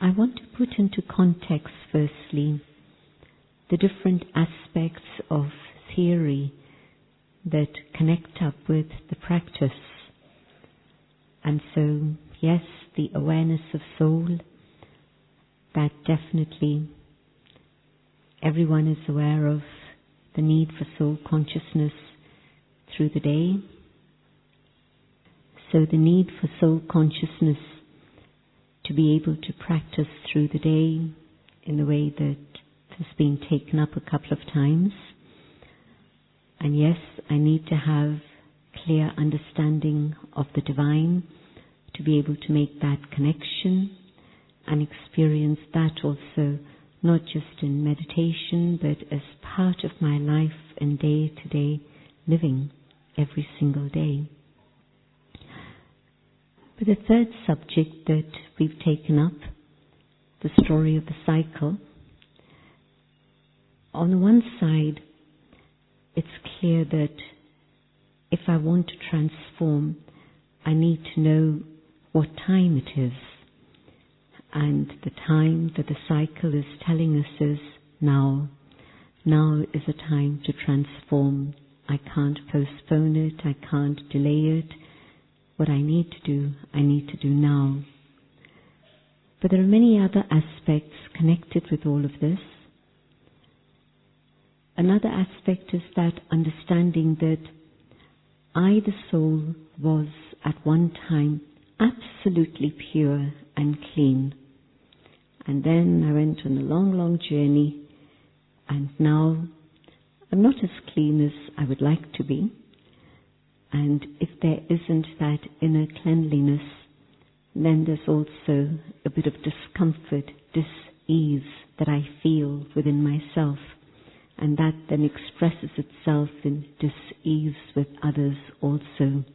I want to put into context, firstly, the different aspects of theory that connect up with the practice. And so, yes, the awareness of soul, that definitely everyone is aware of the need for soul consciousness through the day. So the need for soul consciousness to be able to practice through the day in the way that has been taken up a couple of times. And yes, I need to have clear understanding of the divine to be able to make that connection and experience that also, not just in meditation, but as part of my life and day-to-day living every single day. But the third subject that we've taken up, the story of the cycle, on the one side, it's clear that if I want to transform, I need to know what time it is. And the time that the cycle is telling us is now. Now is a time to transform. I can't postpone it. I can't delay it. What I need to do now. But there are many other aspects connected with all of this. Another aspect is that understanding that I, the soul, was at one time absolutely pure and clean. And then I went on a long, long journey, and now I'm not as clean as I would like to be. And if there isn't that inner cleanliness, then there's also a bit of discomfort, dis-ease that I feel within myself. And that then expresses itself in dis-ease with others also.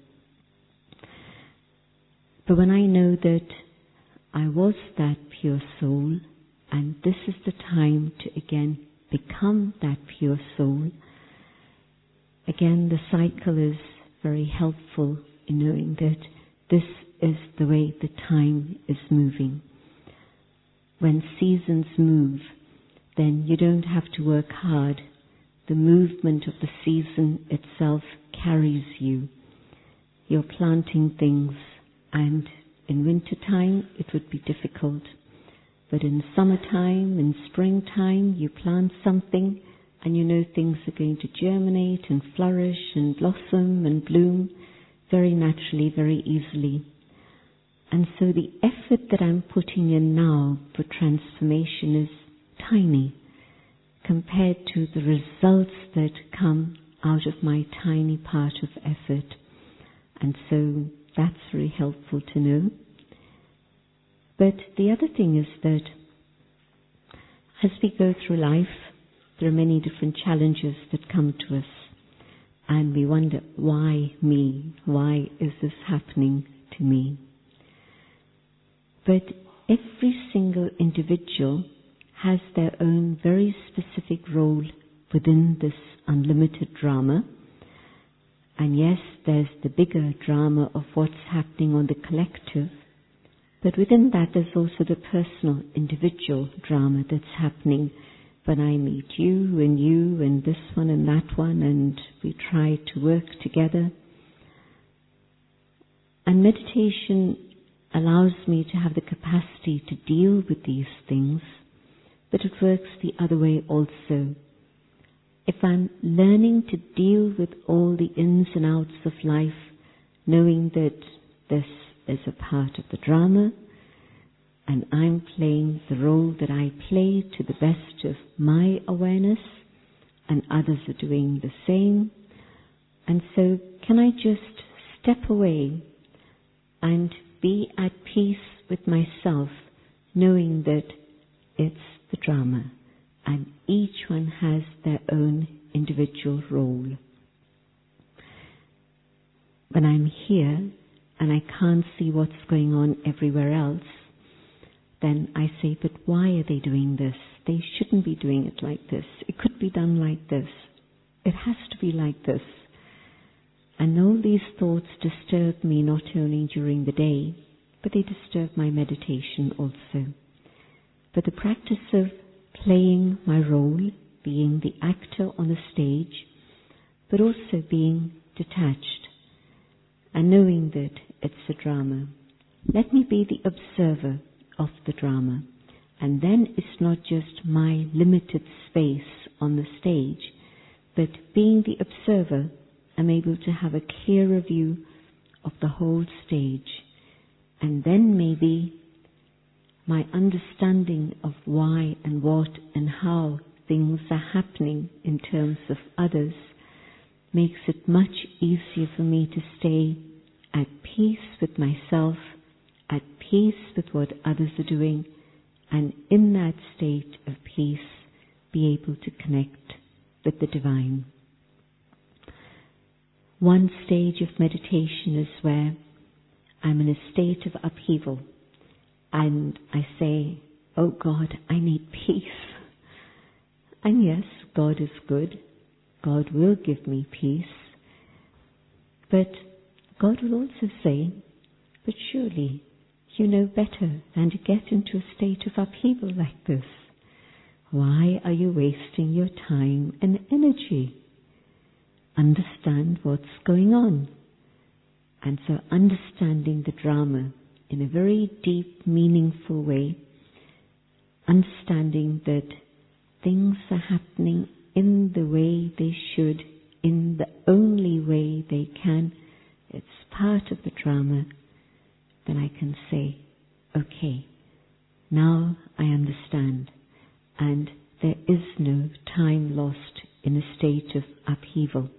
But when I know that I was that pure soul, and this is the time to again become that pure soul, again the cycle is very helpful in knowing that this is the way the time is moving. When seasons move, then you don't have to work hard. The movement of the season itself carries you. You're planting things, and in wintertime it would be difficult. But in summertime, in springtime, you plant something and you know things are going to germinate and flourish and blossom and bloom very naturally, very easily. And so the effort that I'm putting in now for transformation is tiny compared to the results that come out of my tiny part of effort. And so that's very helpful to know. But the other thing is that as we go through life, there are many different challenges that come to us. And we wonder, why me? Why is this happening to me? But every single individual has their own very specific role within this unlimited drama. And yes, there's the bigger drama of what's happening on the collective. But within that, there's also the personal, individual drama that's happening when I meet you and this one and that one, and we try to work together. And meditation allows me to have the capacity to deal with these things, but it works the other way also. If I'm learning to deal with all the ins and outs of life, knowing that this is a part of the drama, and I'm playing the role that I play to the best of my awareness, and others are doing the same. And so can I just step away and be at peace with myself, knowing that it's the drama, and each one has their own individual role. When I'm here and I can't see what's going on everywhere else, then I say, but why are they doing this? They shouldn't be doing it like this. It could be done like this. It has to be like this. And all these thoughts disturb me not only during the day, but they disturb my meditation also. but the practice of playing my role, being the actor on the stage, but also being detached and knowing that it's a drama. Let me be the observer of the drama, and then it's not just my limited space on the stage, but being the observer, I'm able to have a clearer view of the whole stage, and then maybe my understanding of why and what and how things are happening in terms of others makes it much easier for me to stay at peace with myself, at peace with what others are doing, and in that state of peace be able to connect with the divine. One stage of meditation is where I'm in a state of upheaval and I say, oh God, I need peace. And yes, God is good. God will give me peace. But God will also say, but surely you know better than to get into a state of upheaval like this. Why are you wasting your time and energy? Understand what's going on. And so understanding the drama in a very deep, meaningful way, understanding that things are happening in the way they should, in the only way they can, it's part of the drama, then I can say, okay, now I understand, and there is no time lost in a state of upheaval.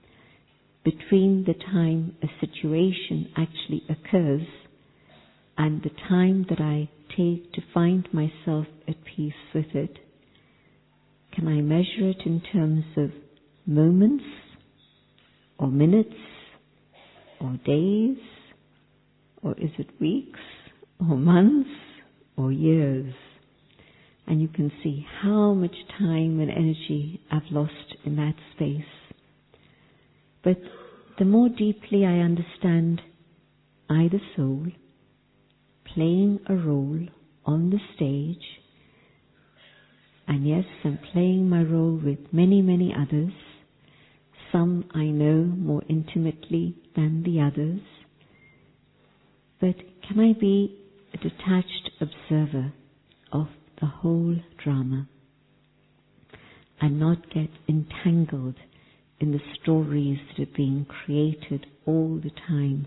Between the time a situation actually occurs and the time that I take to find myself at peace with it, can I measure it in terms of moments or minutes or days, or is it weeks or months or years? And you can see how much time and energy I've lost in that space. But the more deeply I understand I, the soul, playing a role on the stage, and yes, I'm playing my role with many, many others. Some I know more intimately than the others. But can I be a detached observer of the whole drama and not get entangled in the stories that are being created all the time?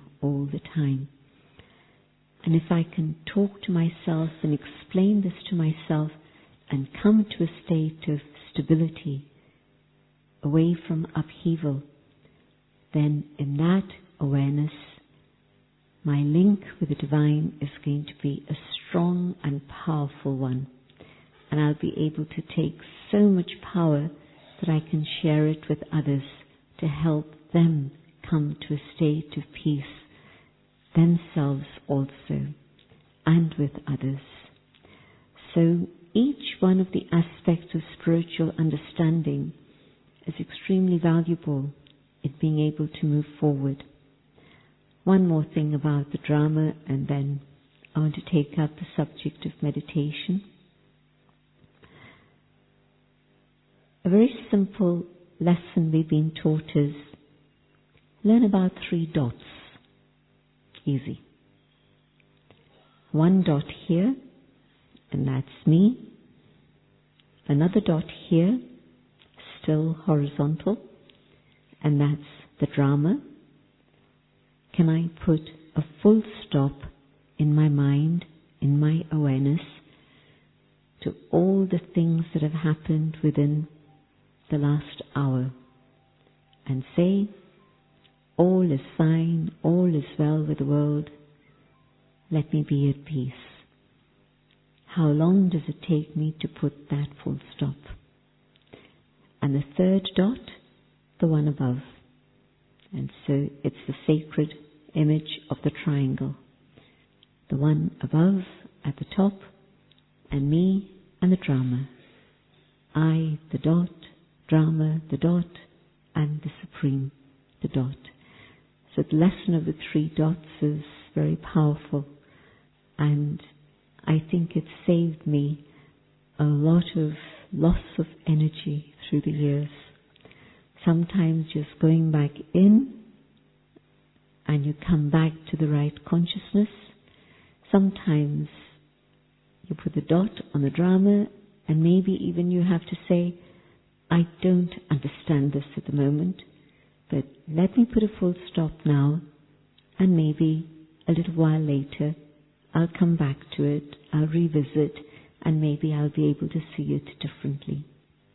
And if I can talk to myself and explain this to myself and come to a state of stability, away from upheaval, then in that awareness, my link with the divine is going to be a strong and powerful one. And I'll be able to take so much power that I can share it with others to help them come to a state of peace, themselves also, and with others. So each one of the aspects of spiritual understanding is extremely valuable in being able to move forward. One more thing about the drama, and then I want to take up the subject of meditation. A very simple lesson we've been taught is learn about 3 dots. Easy. 1 dot here, and that's me. Another dot here, still horizontal, and that's the drama. Can I put a full stop in my mind, in my awareness, to all the things that have happened within the last hour, and say, all is fine, all is well with the world, let me be at peace. How long does it take me to put that full stop? And the 3rd dot, the one above. And so it's the sacred image of the triangle. The one above at the top, and me and the drama. I, the dot, drama, the dot, and the Supreme, the dot. So the lesson of the 3 dots is very powerful, and I think it saved me a lot of loss of energy through the years. Sometimes just going back in and you come back to the right consciousness. Sometimes you put the dot on the drama and maybe even you have to say, I don't understand this at the moment, but let me put a full stop now, and maybe a little while later I'll come back to it, I'll revisit, and maybe I'll be able to see it differently.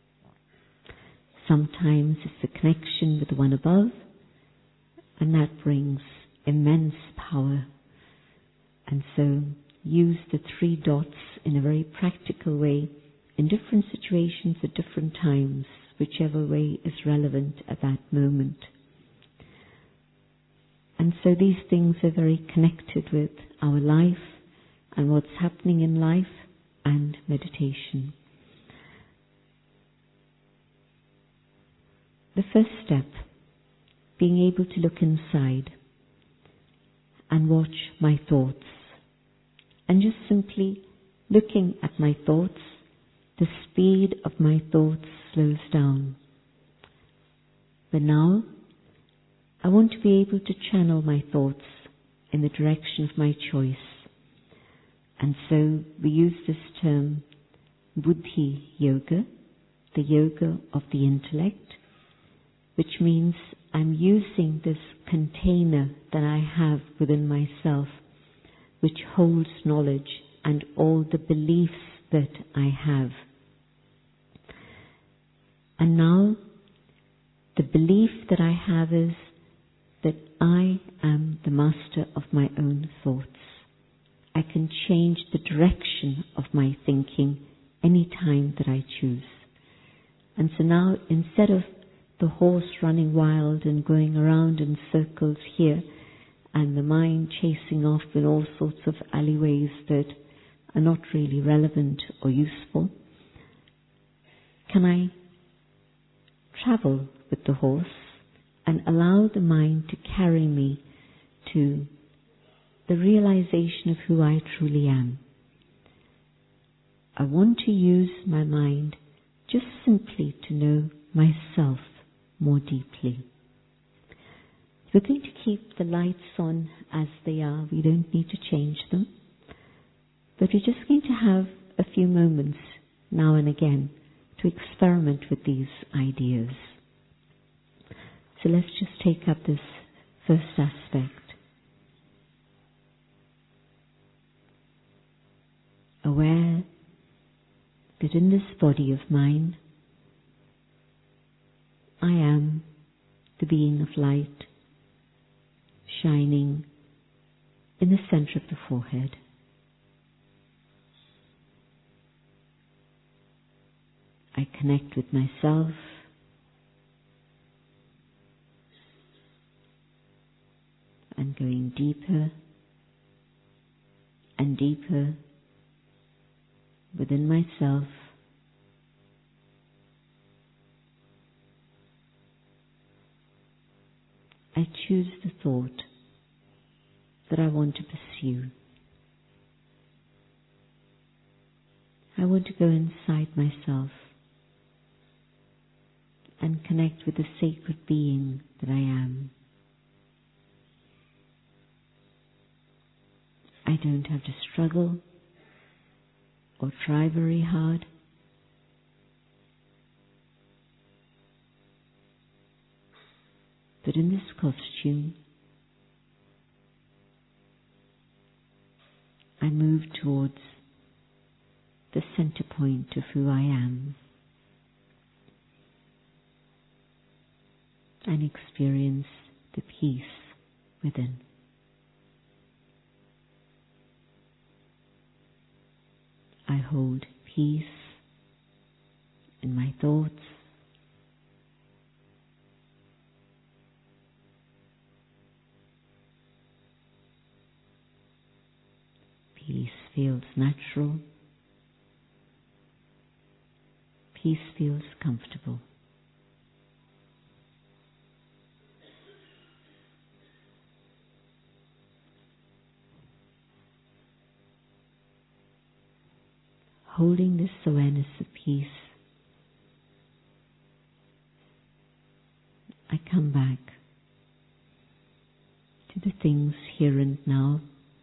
Sometimes it's the connection with the one above, and that brings immense power. And so use the 3 dots in a very practical way in different situations at different times, whichever way is relevant at that moment. And so these things are very connected with our life and what's happening in life and meditation. The first step, being able to look inside and watch my thoughts. And just simply looking at my thoughts, the speed of my thoughts slows down. But now, I want to be able to channel my thoughts in the direction of my choice. And so we use this term, Buddhi Yoga, the yoga of the intellect, which means I'm using this container that I have within myself, which holds knowledge and all the beliefs that I have. And now, the belief that I have is that I am the master of my own thoughts. I can change the direction of my thinking any time that I choose. And so now, instead of the horse running wild and going around in circles here, and the mind chasing off in all sorts of alleyways that are not really relevant or useful, can I travel with the horse and allow the mind to carry me to the realization of who I truly am? I want to use my mind just simply to know myself more deeply. We're going to keep the lights on as they are. We don't need to change them. But we're just going to have a few moments now and again to experiment with these ideas. So let's just take up this first aspect. Aware that in this body of mine, I am the being of light shining in the center of the forehead. I connect with myself and going deeper and deeper within myself. I choose the thought that I want to pursue. I want to go inside myself and connect with the sacred being that I am. I don't have to struggle or try very hard. But in this costume, I move towards the center point of who I am and experience the peace within. I hold peace in my thoughts, peace feels natural. Peace feels comfortable. holding this awareness of peace, I come back to the things here and now.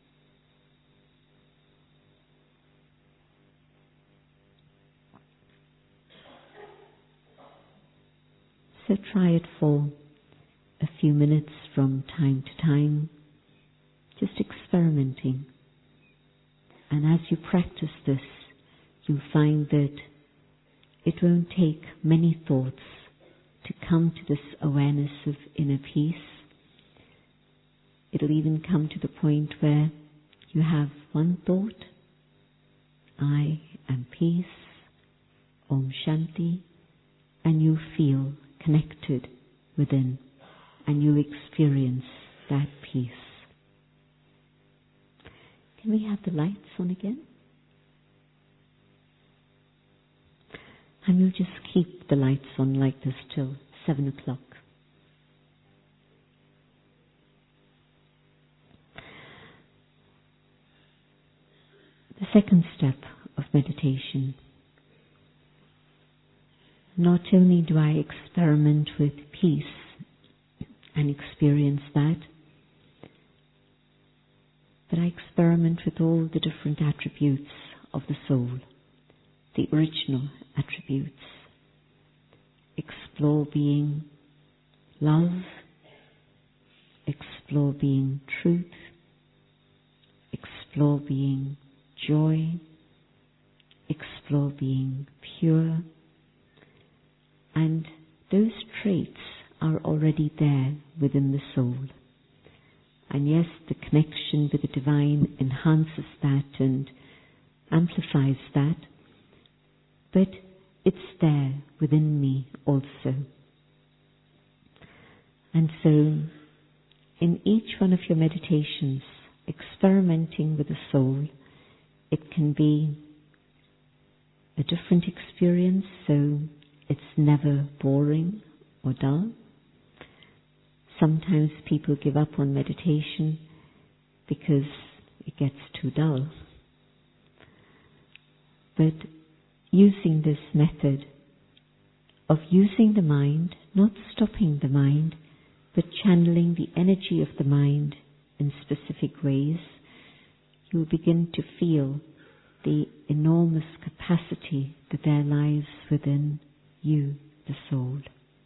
So try it for a few minutes from time to time, just experimenting. And as you practice this, you'll find that it won't take many thoughts to come to this awareness of inner peace. It'll even come to the point where you have one thought, I am peace, Om Shanti, and you feel connected within, and you experience that peace. Can we have the lights on again? And we'll just keep the lights on like this till 7 o'clock. The second step of meditation. Not only do I experiment with peace and experience that, but I experiment with all the different attributes of the soul, the original attributes. Explore being love, explore being truth, explore being joy, explore being pure. And those traits are already there within the soul. And yes, the connection with the divine enhances that and amplifies that, but it's there within me also. And so, in each one of your meditations, experimenting with the soul, it can be a different experience, so it's never boring or dull. Sometimes people give up on meditation because it gets too dull. But using this method of using the mind, not stopping the mind, but channeling the energy of the mind in specific ways, you will begin to feel the enormous capacity that there lies within you, the soul.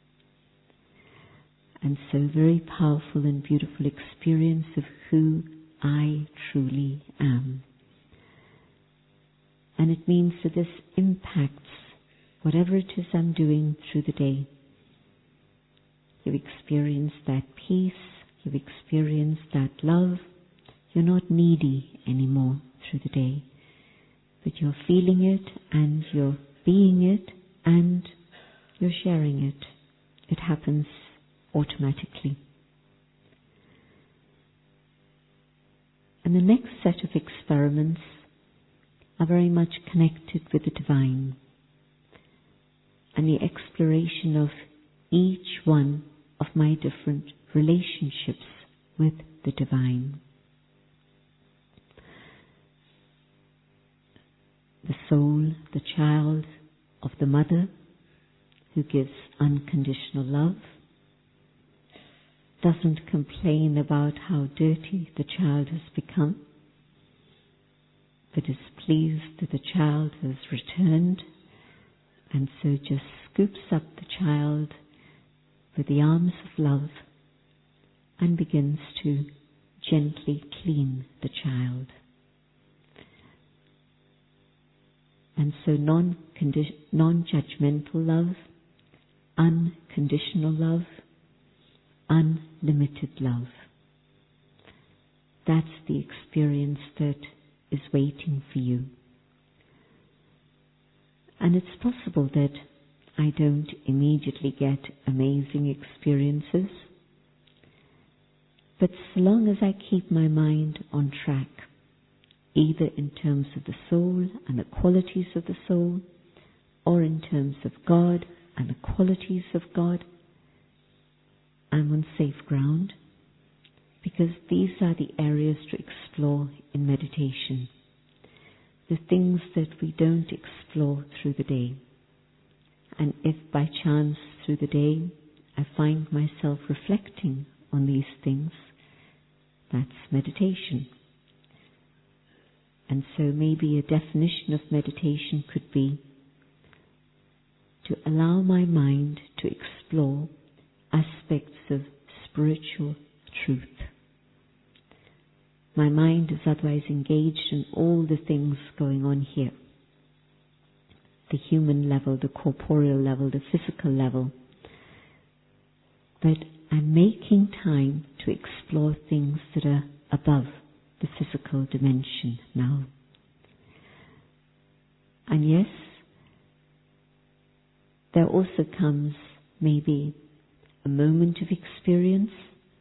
And so very powerful and beautiful experience of who I truly am. And it means that this impacts whatever it is I'm doing through the day. You experience that peace, you experience that love. You're not needy anymore through the day, but you're feeling it and you're being it and you're sharing it. It happens automatically. And the next set of experiments are very much connected with the divine and the exploration of each one of my different relationships with the divine. The soul, the child of the mother who gives unconditional love, doesn't complain about how dirty the child has become, but is pleased that the child has returned, and so just scoops up the child with the arms of love and begins to gently clean the child. And so non-judgmental love, unconditional love, unlimited love. That's the experience that is waiting for you. And it's possible that I don't immediately get amazing experiences, but so long as I keep my mind on track, either in terms of the soul and the qualities of the soul, or in terms of God and the qualities of God, I'm on safe ground, because these are the areas to explore in meditation. the things that we don't explore through the day. And if by chance through the day I find myself reflecting on these things, that's meditation. And so maybe a definition of meditation could be to allow my mind to explore aspects of spiritual truth. My mind is otherwise engaged in all the things going on here. The human level, the corporeal level, the physical level. But I'm making time to explore things that are above the physical dimension now. And yes, there also comes maybe a moment of experience.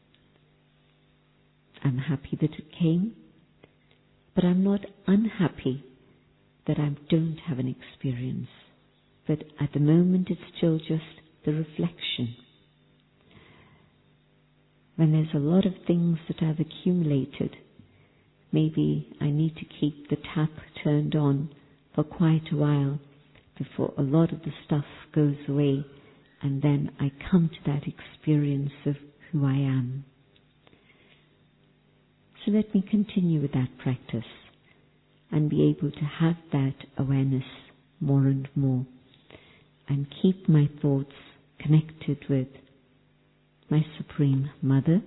I'm happy that it came, but I'm not unhappy that I don't have an experience. But at the moment it's still just the reflection. When there's a lot of things that I've accumulated, maybe I need to keep the tap turned on for quite a while before a lot of the stuff goes away, and then I come to that experience of who I am. So let me continue with that practice and be able to have that awareness more and more, and keep my thoughts connected with my Supreme Mother,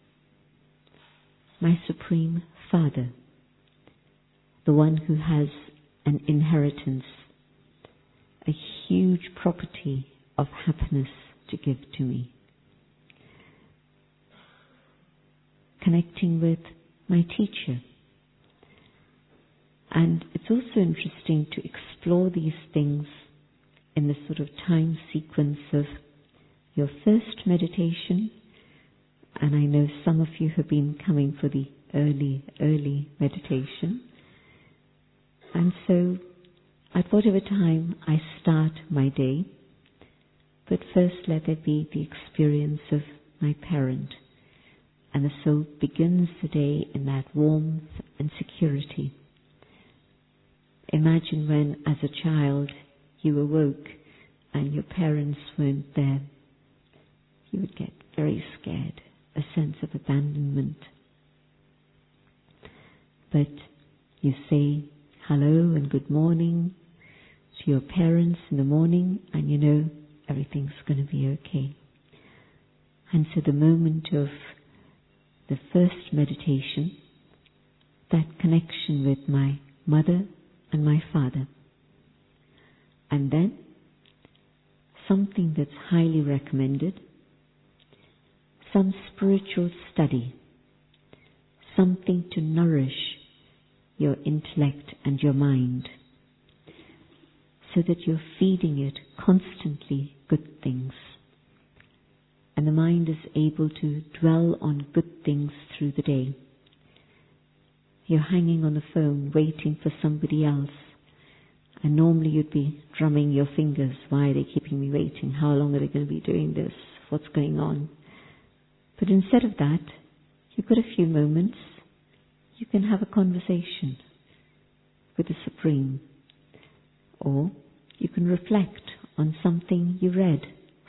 my Supreme Father, the one who has an inheritance, a huge property of happiness to give to me. Connecting with my teacher. And it's also interesting to explore these things in the sort of time sequence of your first meditation. And I know some of you have been coming for the early meditation. And so at whatever time I start my day, but first let there be the experience of my parent. And the soul begins the day in that warmth and security. Imagine when, as a child, you awoke and your parents weren't there. You would get very scared, a sense of abandonment. But you say hello and good morning to your parents in the morning, and you know everything's going to be okay. And so the moment of the first meditation, that connection with my mother and my father. And then something that's highly recommended, some spiritual study, something to nourish your intellect and your mind, so that you're feeding it constantly good things. And the mind is able to dwell on good things through the day. You're hanging on the phone waiting for somebody else, and normally you'd be drumming your fingers. Why are they keeping me waiting? How long are they going to be doing this? What's going on? But instead of that, you've got a few moments. You can have a conversation with the Supreme, or you can reflect on something you read,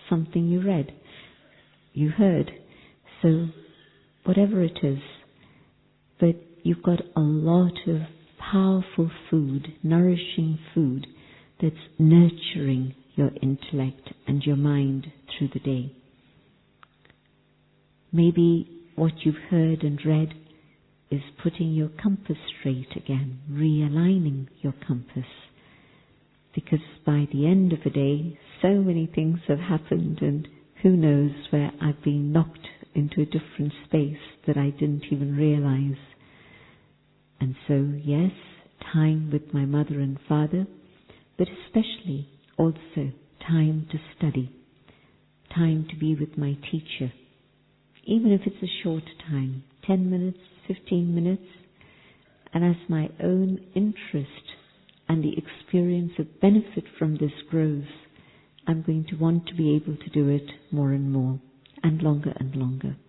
you heard. So whatever it is, but you've got a lot of powerful food, nourishing food, that's nurturing your intellect and your mind through the day. Maybe what you've heard and read is putting your compass straight again, realigning your compass. Because by the end of the day, so many things have happened, and who knows where I've been knocked into a different space that I didn't even realize. And so, yes, time with my mother and father, but especially also time to study, time to be with my teacher, even if it's a short time, 10 minutes, 15 minutes, and as my own interest and the experience of benefit from this grows, I'm going to want to be able to do it more and more, and longer and longer.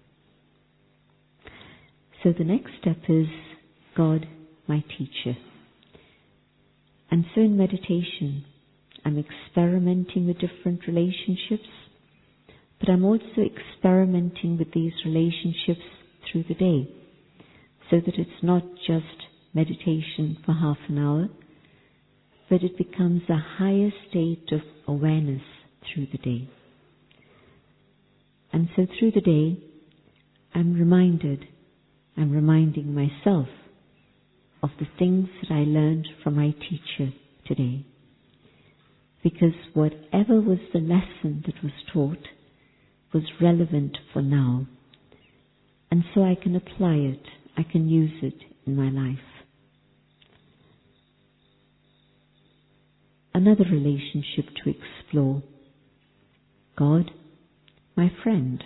So the next step is God, my teacher. And so in meditation, I'm experimenting with different relationships, but I'm also experimenting with these relationships through the day, so that it's not just meditation for half an hour, but it becomes a higher state of awareness through the day. And so through the day, I'm reminding myself of the things that I learned from my teacher today. Because whatever was the lesson that was taught was relevant for now. And so I can apply it, I can use it in my life. Another relationship to explore. God, my friend.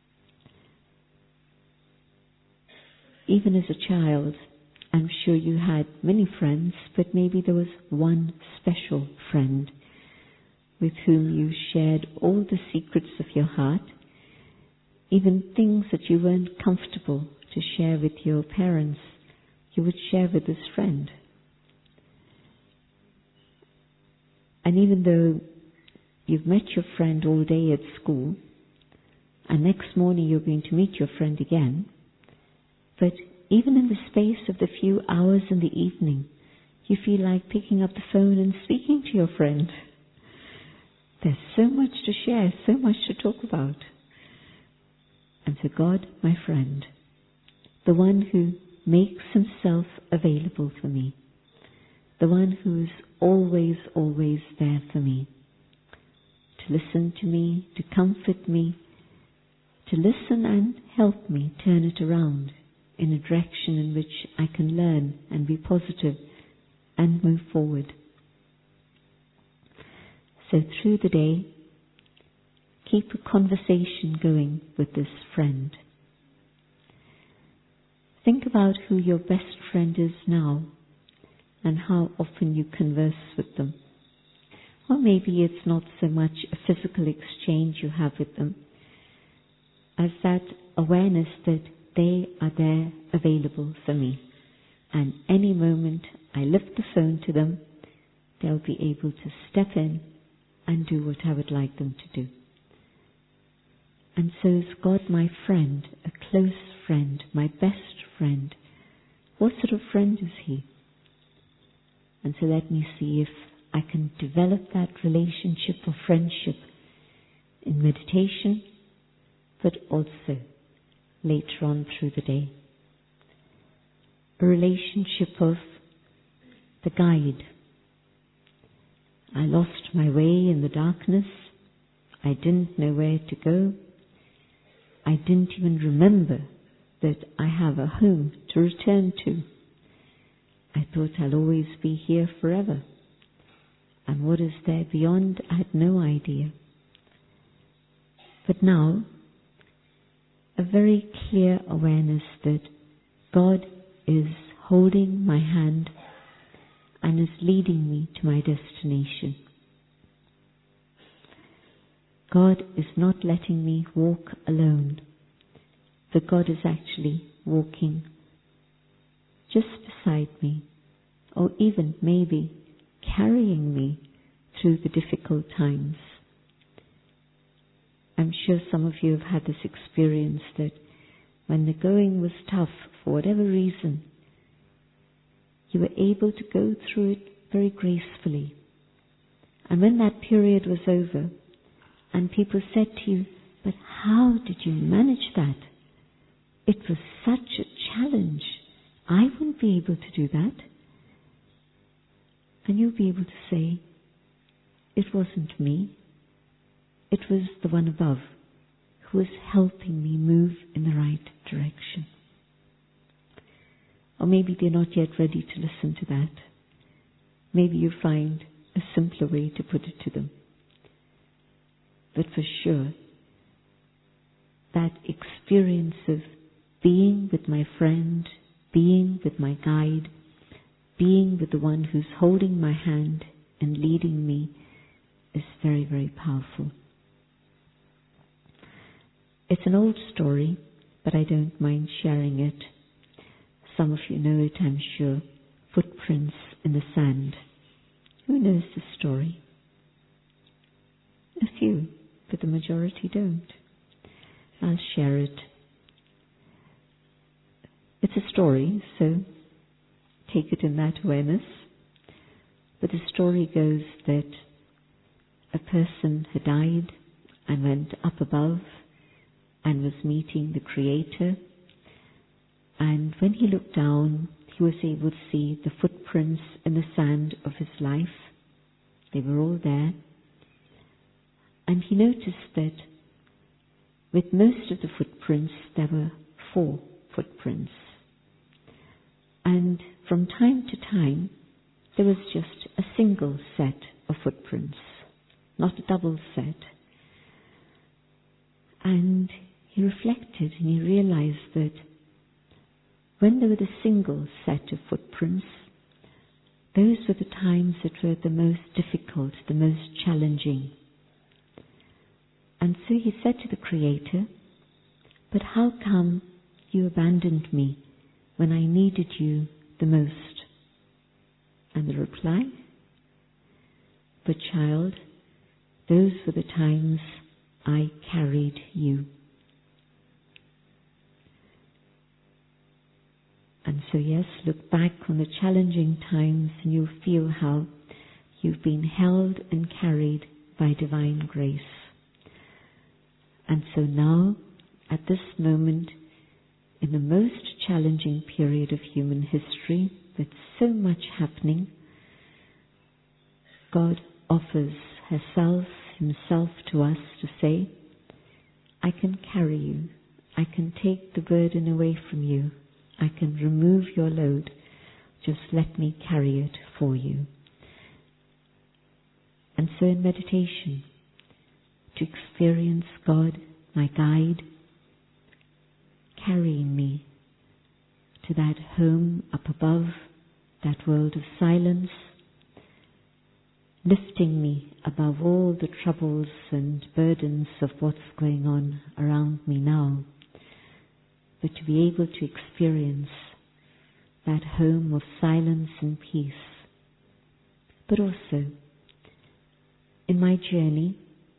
Even as a child, I'm sure you had many friends, but maybe there was one special friend with whom you shared all the secrets of your heart, even things that you weren't comfortable to share with your parents, you would share with this friend. And even though you've met your friend all day at school, and next morning you're going to meet your friend again, but even in the space of the few hours in the evening, you feel like picking up the phone and speaking to your friend. There's so much to share, so much to talk about. And so God, my friend, the one who makes himself available for me, the one who is always, always there for me, to listen to me, to comfort me, to listen and help me turn it around in a direction in which I can learn and be positive and move forward. So through the day, keep a conversation going with this friend. Think about who your best friend is now and how often you converse with them. Or maybe it's not so much a physical exchange you have with them as that awareness that they are there available for me. And any moment I lift the phone to them, they'll be able to step in and do what I would like them to do. And so is God my friend, a close friend, my best friend. What sort of friend is he? And so let me see if I can develop that relationship of friendship in meditation, but also later on through the day. A relationship of the guide. I lost my way in the darkness. I didn't know where to go. I didn't even remember that I have a home to return to. I thought I'll always be here forever. And what is there beyond, I had no idea. But now, a very clear awareness that God is holding my hand and is leading me to my destination. God is not letting me walk alone, but God is actually walking just beside me, or even maybe carrying me through the difficult times. I'm sure some of you have had this experience that when the going was tough, for whatever reason, you were able to go through it very gracefully. And when that period was over, and people said to you, but how did you manage that? It was such a challenge. I wouldn't be able to do that. And you'll be able to say, it wasn't me. It was the one above who was helping me move in the right direction. Or maybe they're not yet ready to listen to that. Maybe you find a simpler way to put it to them. But for sure, that experience of being with my friend, being with my guide, being with the one who's holding my hand and leading me is very, very powerful. It's an old story, but I don't mind sharing it. Some of you know it, I'm sure. Footprints in the sand. Who knows the story? A few, but the majority don't. I'll share it. It's a story, so take it in that awareness. But the story goes that a person had died and went up above and was meeting the Creator. And when he looked down, he was able to see the footprints in the sand of his life. They were all there. And he noticed that with most of the footprints, there were 4 footprints. And from time to time, there was just a single set of footprints, not a double set. And he reflected and he realized that when there were the single set of footprints, those were the times that were the most difficult, the most challenging. And so he said to the Creator, "But how come you abandoned me when I needed you the most?" And the reply, "But child, those were the times I carried you." And so yes, look back on the challenging times and you'll feel how you've been held and carried by divine grace. And so now, at this moment, in the most challenging period of human history, with so much happening, God offers Himself to us to say, "I can carry you. I can take the burden away from you. I can remove your load. Just let me carry it for you." And so in meditation, to experience God, my guide, carrying me to that home up above, that world of silence, lifting me above all the troubles and burdens of what's going on around me now, but to be able to experience that home of silence and peace. But also, in my journey,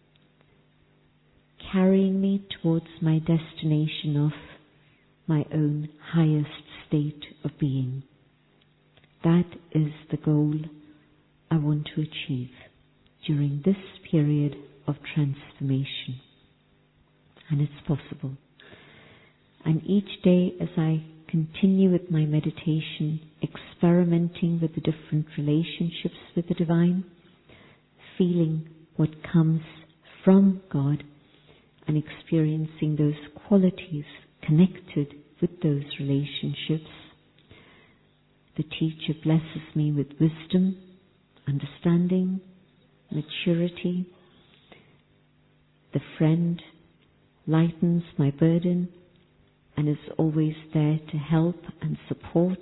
carrying me towards my destination of my own highest state of being. That is the goal I want to achieve during this period of transformation. And it's possible. And each day as I continue with my meditation, experimenting with the different relationships with the Divine, feeling what comes from God and experiencing those qualities connected with those relationships, the teacher blesses me with wisdom, understanding, maturity. The friend lightens my burden and is always there to help and support.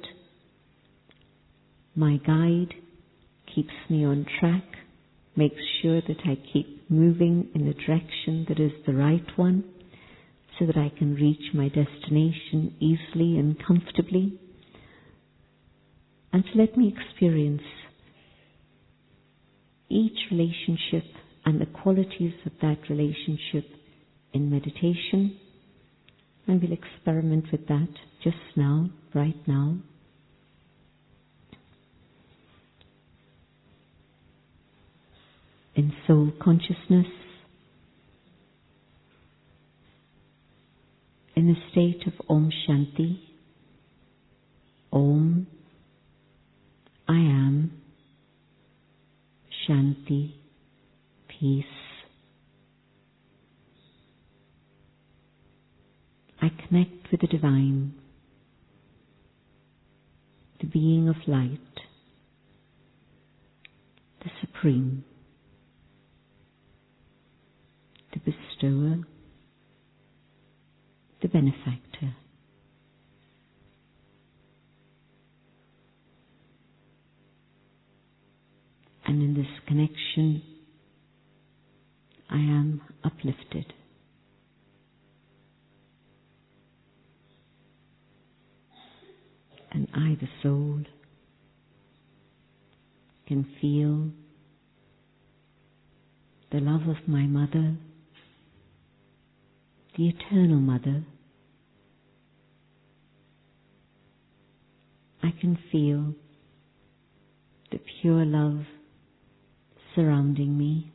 My guide keeps me on track, makes sure that I keep moving in the direction that is the right one, so that I can reach my destination easily and comfortably. And to let me experience each relationship and the qualities of that relationship in meditation. And we'll experiment with that just now, right now. In soul consciousness, in the state of Om Shanti, Om, I am, Shanti, peace. I connect with the Divine, the being of light, the Supreme, the bestower, the benefactor. And in this connection, I am uplifted. And I, the soul, can feel the love of my mother, the eternal mother. I can feel the pure love surrounding me.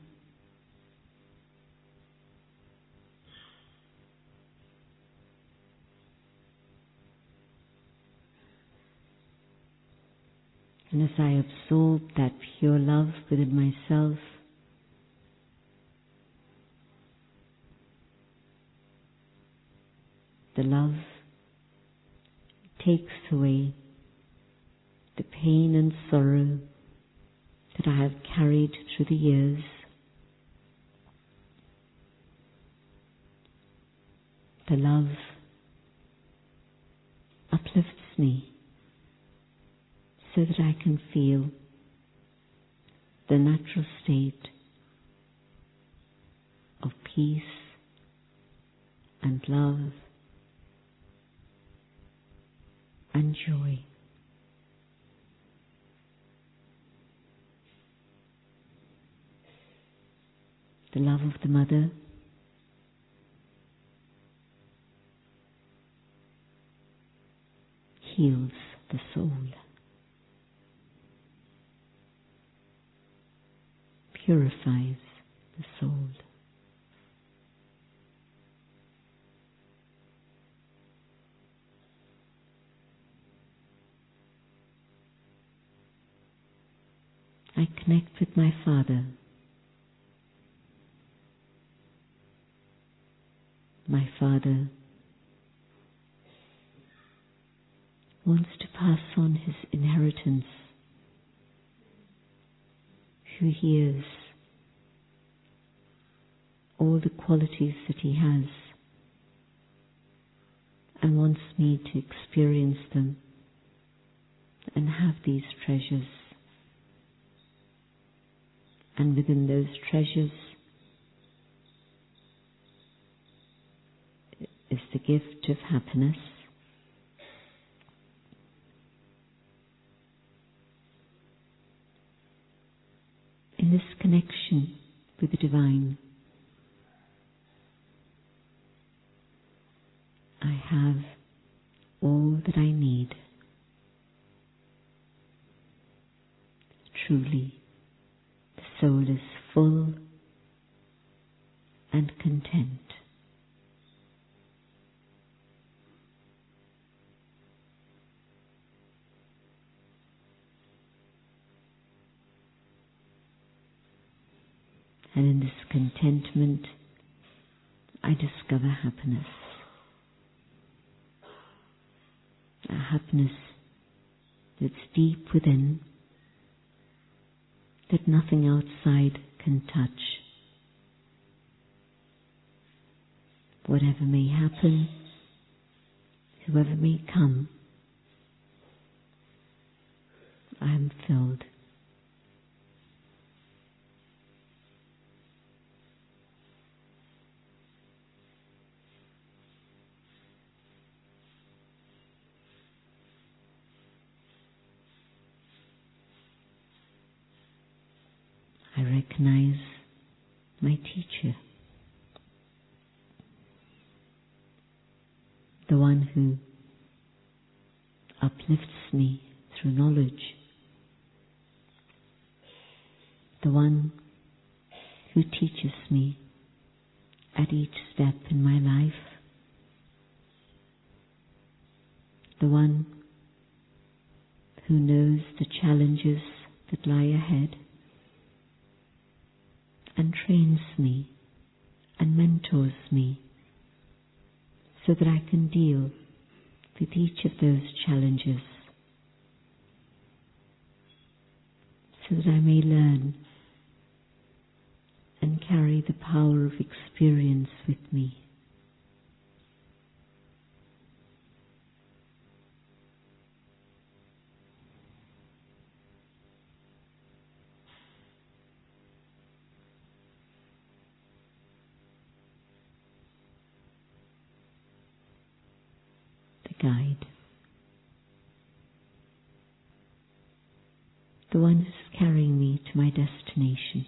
And as I absorb that pure love within myself, the love takes away the pain and sorrow that I have carried through the years. The love uplifts me so that I can feel the natural state of peace and love and joy. The love of the mother heals the soul, purifies the soul. I connect with my Father. My Father wants to pass on his inheritance, who hears all the qualities that he has and wants me to experience them and have these treasures. And within those treasures is the gift of happiness. In this connection with the divine, I have all that I need. Truly, the soul is full and content. And in this contentment, I discover happiness. A happiness that's deep within, that nothing outside can touch. Whatever may happen, whoever may come, I am filled. I recognize my teacher, the one who uplifts me through knowledge, the one who teaches me at each step in my life, the one who knows the challenges that lie ahead and trains me and mentors me so that I can deal with each of those challenges, so that I may learn and carry the power of experience with me. Guide, the one who's carrying to my destination,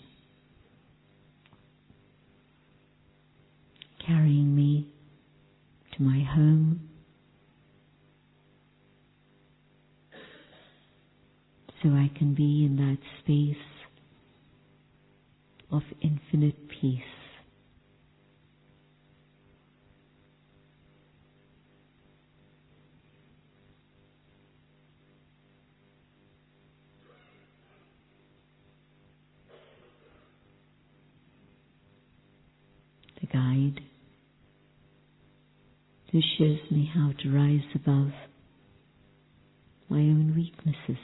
carrying me to my home, so I can be in that space of infinite peace. The guide who shows me how to rise above my own weaknesses,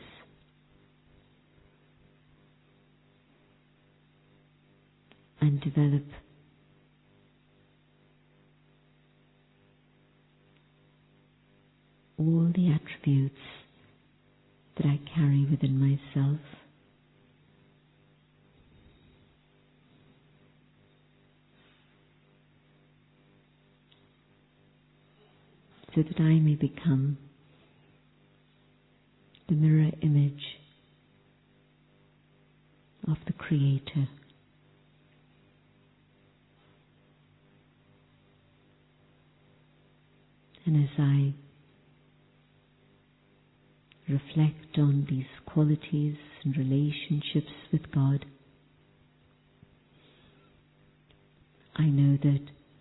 and develop all the attributes that I carry within myself. So that I may become the mirror image of the Creator. And as I reflect on these qualities and relationships with God, I know that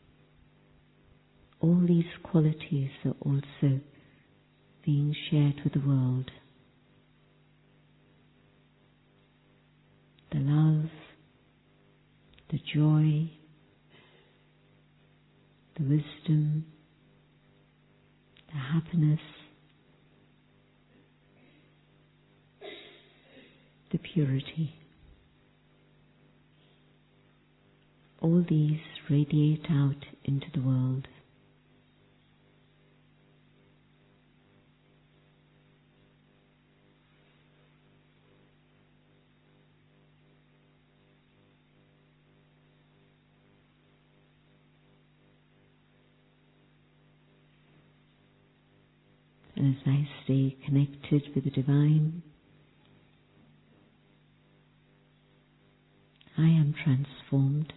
all these qualities are also being shared with the world. The love, the joy, the wisdom, the happiness, the purity. All these radiate out into the world. And as I stay connected with the Divine, I am transformed.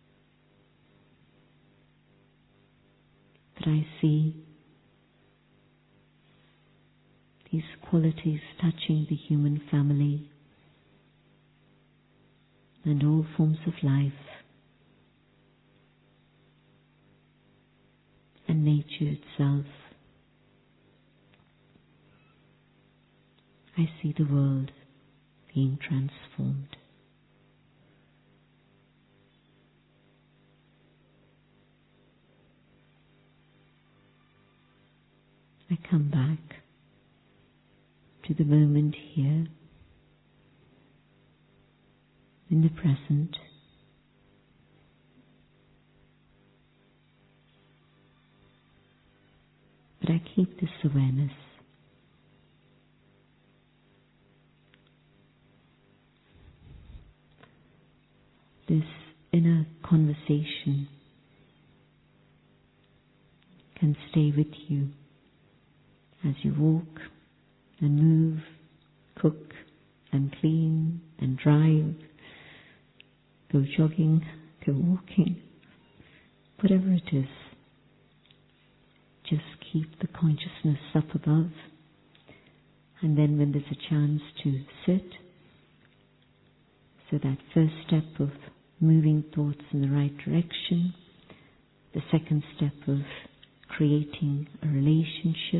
That I see these qualities touching the human family and all forms of life and nature itself. I see the world being transformed. I come back to the moment here, in the present, but I keep this awareness. This inner conversation can stay with you as you walk and move, cook and clean and drive, go jogging, go walking, whatever it is. Just keep the consciousness up above, and then when there's a chance to sit, so that first step of moving thoughts in the right direction, the second step of creating a relationship,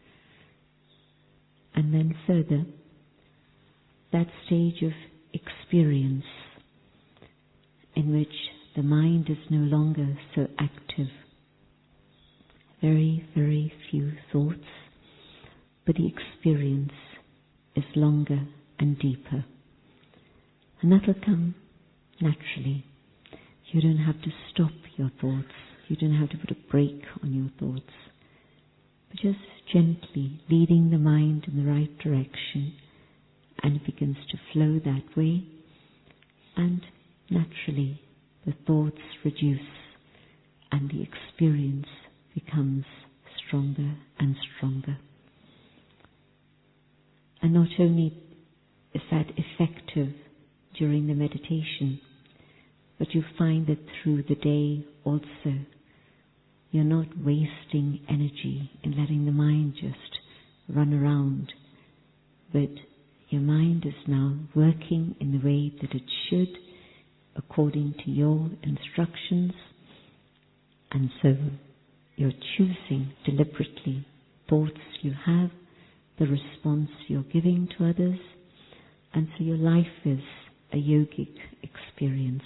and then further, that stage of experience in which the mind is no longer so active. Very, very few thoughts, but the experience is longer and deeper. And that'll come naturally. You don't have to stop your thoughts. You don't have to put a brake on your thoughts. But just gently leading the mind in the right direction, and it begins to flow that way, and naturally the thoughts reduce and the experience becomes stronger and stronger. And not only is that effective during the meditation, but you find that through the day also you're not wasting energy in letting the mind just run around, but your mind is now working in the way that it should, according to your instructions, and so you're choosing deliberately thoughts you have, the response you're giving to others, and so your life is a yogic experience.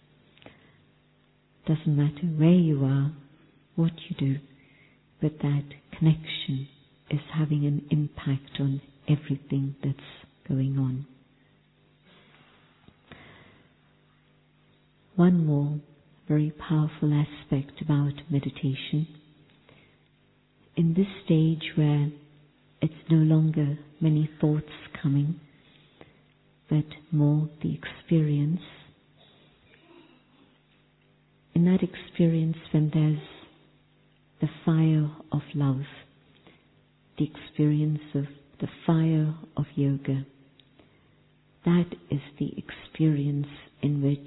Doesn't matter where you are, what you do, but that connection is having an impact on everything that's going on. One more very powerful aspect about meditation. In this stage where it's no longer many thoughts coming, but more the experience. In that experience, when there's the fire of love, the experience of the fire of yoga, that is the experience in which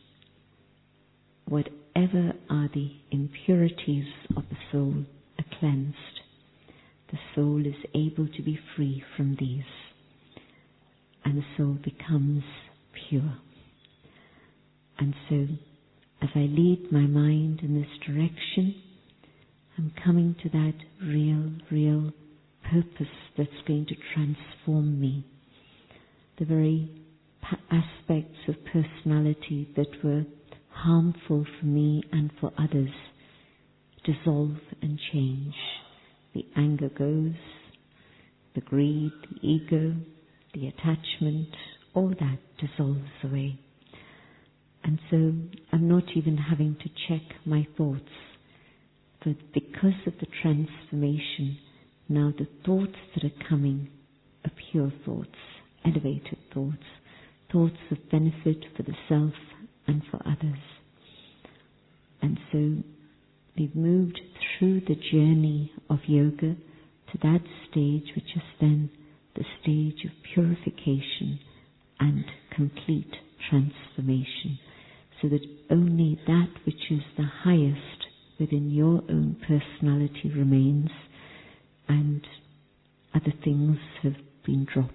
whatever are the impurities of the soul are cleansed. The soul is able to be free from these, and the soul becomes pure. And so, as I lead my mind in this direction, I'm coming to that real purpose that's going to transform me. The very aspects of personality that were harmful for me and for others dissolve and change. The anger goes, the greed, the ego, the attachment, all that dissolves away. And so I'm not even having to check my thoughts, but because of the transformation, now the thoughts that are coming are pure thoughts, elevated thoughts, thoughts of benefit for the self and for others. And so we've moved through the journey of yoga to that stage which is then the stage of purification and complete transformation, so that only that which is the highest within your own personality remains and other things have been dropped.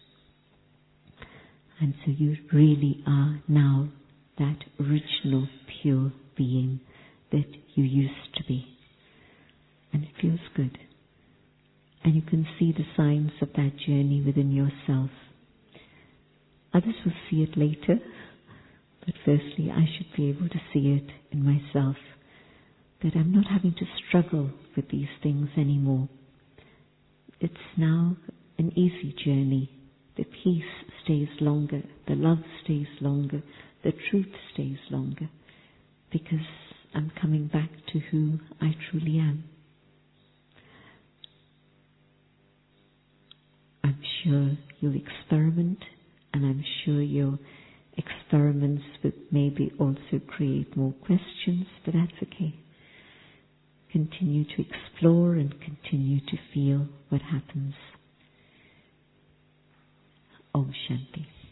And so you really are now that original pure being that you used to be. And it feels good. And you can see the signs of that journey within yourself. Others will see it later, but firstly I should be able to see it in myself, that I'm not having to struggle with these things anymore. It's now an easy journey. The peace stays longer, the love stays longer, the truth stays longer, because I'm coming back to who I truly am. I'm sure you'll experiment, and I'm sure your experiments would maybe also create more questions, but that's okay. Continue to explore and continue to feel what happens. Om Shanti.